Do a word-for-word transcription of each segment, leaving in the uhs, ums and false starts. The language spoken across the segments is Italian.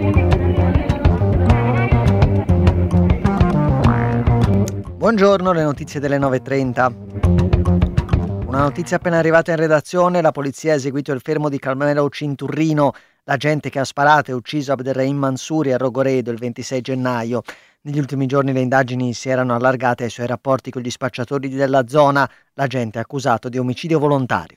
Buongiorno, le notizie delle nove e trenta. Una notizia appena arrivata in redazione: la polizia ha eseguito il fermo di Carmelo Cinturrino, l'agente che ha sparato e ucciso Abderrahim Mansouri a Rogoredo il ventisei gennaio. Negli ultimi giorni le indagini si erano allargate ai suoi rapporti con gli spacciatori della zona. L'agente è accusato di omicidio volontario.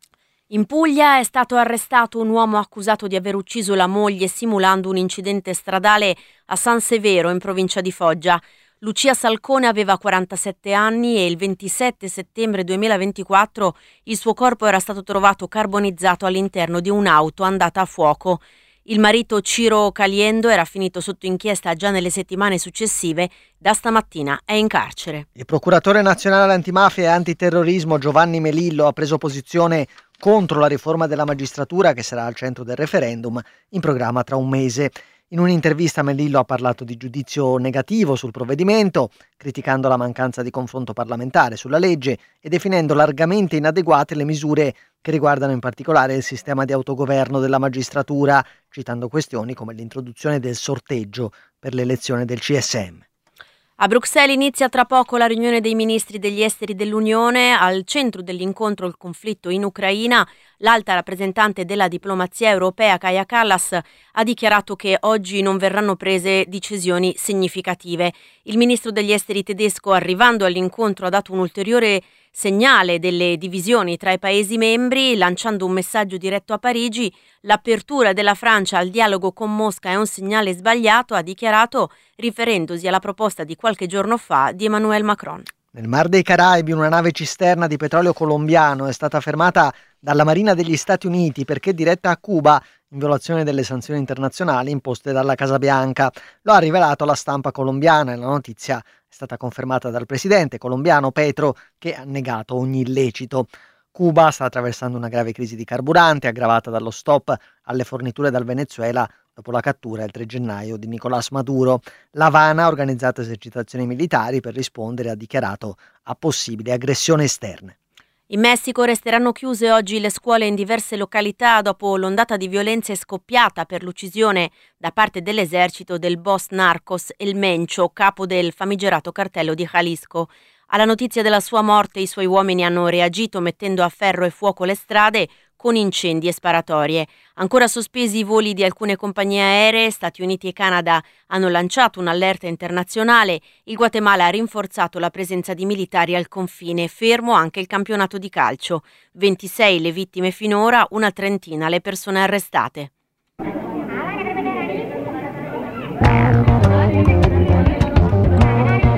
In Puglia è stato arrestato un uomo accusato di aver ucciso la moglie simulando un incidente stradale a San Severo, in provincia di Foggia. Lucia Salcone aveva quarantasette anni e il ventisette settembre duemilaventiquattro il suo corpo era stato trovato carbonizzato all'interno di un'auto andata a fuoco. Il marito Ciro Caliendo era finito sotto inchiesta già nelle settimane successive. Da stamattina è in carcere. Il procuratore nazionale antimafia e antiterrorismo Giovanni Melillo ha preso posizione contro la riforma della magistratura che sarà al centro del referendum in programma tra un mese. In un'intervista Melillo ha parlato di giudizio negativo sul provvedimento, criticando la mancanza di confronto parlamentare sulla legge e definendo largamente inadeguate le misure che riguardano in particolare il sistema di autogoverno della magistratura, citando questioni come l'introduzione del sorteggio per l'elezione del C S M. A Bruxelles inizia tra poco la riunione dei ministri degli esteri dell'Unione. Al centro dell'incontro il conflitto in Ucraina. L'alta rappresentante della diplomazia europea Kaja Kallas ha dichiarato che oggi non verranno prese decisioni significative. Il ministro degli esteri tedesco, arrivando all'incontro, ha dato un ulteriore segnale delle divisioni tra i Paesi membri, lanciando un messaggio diretto a Parigi. L'apertura della Francia al dialogo con Mosca è un segnale sbagliato, ha dichiarato, riferendosi alla proposta di qualche giorno fa di Emmanuel Macron. Nel Mar dei Caraibi una nave cisterna di petrolio colombiano è stata fermata dalla Marina degli Stati Uniti perché diretta a Cuba in violazione delle sanzioni internazionali imposte dalla Casa Bianca. Lo ha rivelato la stampa colombiana e la notizia è stata confermata dal presidente colombiano Petro, che ha negato ogni illecito. Cuba sta attraversando una grave crisi di carburante aggravata dallo stop alle forniture dal Venezuela dopo la cattura il tre gennaio di Nicolás Maduro. La Habana ha organizzato esercitazioni militari per rispondere, ha dichiarato, a possibili aggressioni esterne. In Messico resteranno chiuse oggi le scuole in diverse località dopo l'ondata di violenze scoppiata per l'uccisione da parte dell'esercito del boss narcos El Mencho, capo del famigerato cartello di Jalisco. Alla notizia della sua morte i suoi uomini hanno reagito mettendo a ferro e fuoco le strade con incendi e sparatorie. Ancora sospesi i voli di alcune compagnie aeree, Stati Uniti e Canada hanno lanciato un'allerta internazionale, il Guatemala ha rinforzato la presenza di militari al confine, fermo anche il campionato di calcio. ventisei le vittime finora, una trentina le persone arrestate.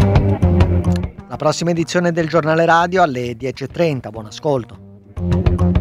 La prossima edizione del giornale radio alle dieci e trenta. Buon ascolto.